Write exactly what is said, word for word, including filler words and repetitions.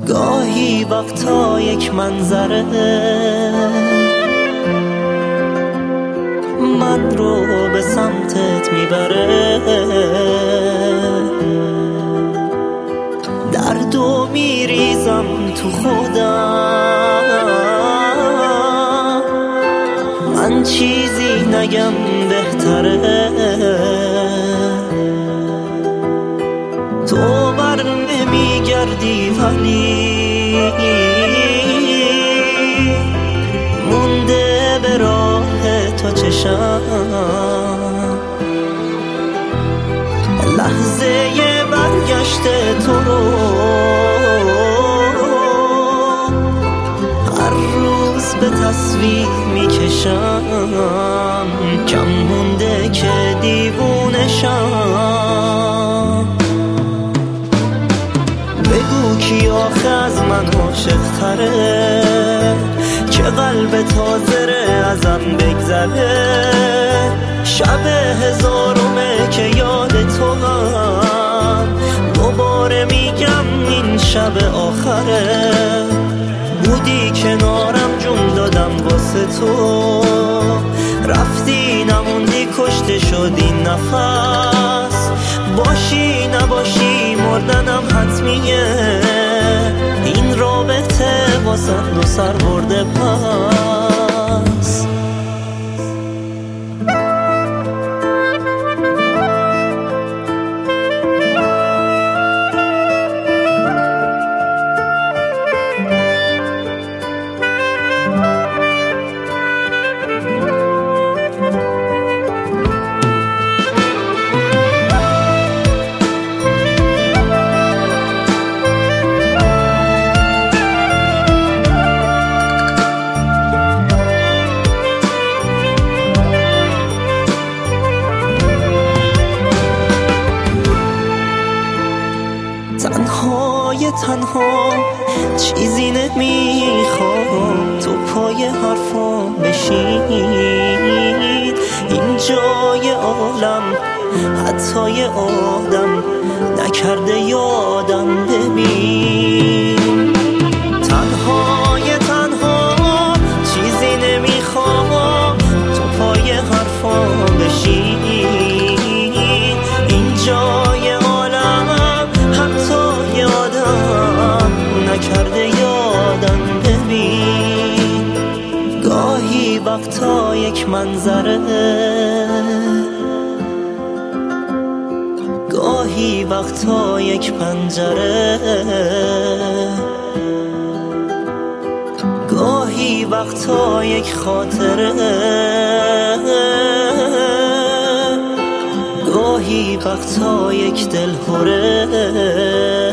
گاهی وقتا یک منظره من رو به سمتت میبره، دردو میریزم تو خودم، من چیزی نگم بهتره، تو بر نمیگردی ولی مونده به راه تو چشم، لحظه برگشت تو رو هر روز به تصویر میکشم، کم مونده که دیوونشم. بگو کی آخه از من عاشق تره که قلب تازره ازم بگذره، شب هزارمه که یاد تو هم دوباره میگم این شب آخره، بودی کنارم جون دادم واسه تو، رفتی نموندی کشته شدی نفس، باشی نباشی مردنم حتمیه، این رابطه واسه دو سر برده پس. تنهای تنها چیزی نمیخوام، تو پای حرفام بشین، این جای عالم حتی یه آدم نکرده یادم ببین، تنهای تنها چیزی نمیخوام، تو پای حرفام بشین، این جای عالم حتی یادم نکرده یادم ببین، گاهی وقتا یک منظره گاهی وقتا یک پنجره، گاهی وقتا یک خاطره، گاهی وقتا یک دلهره.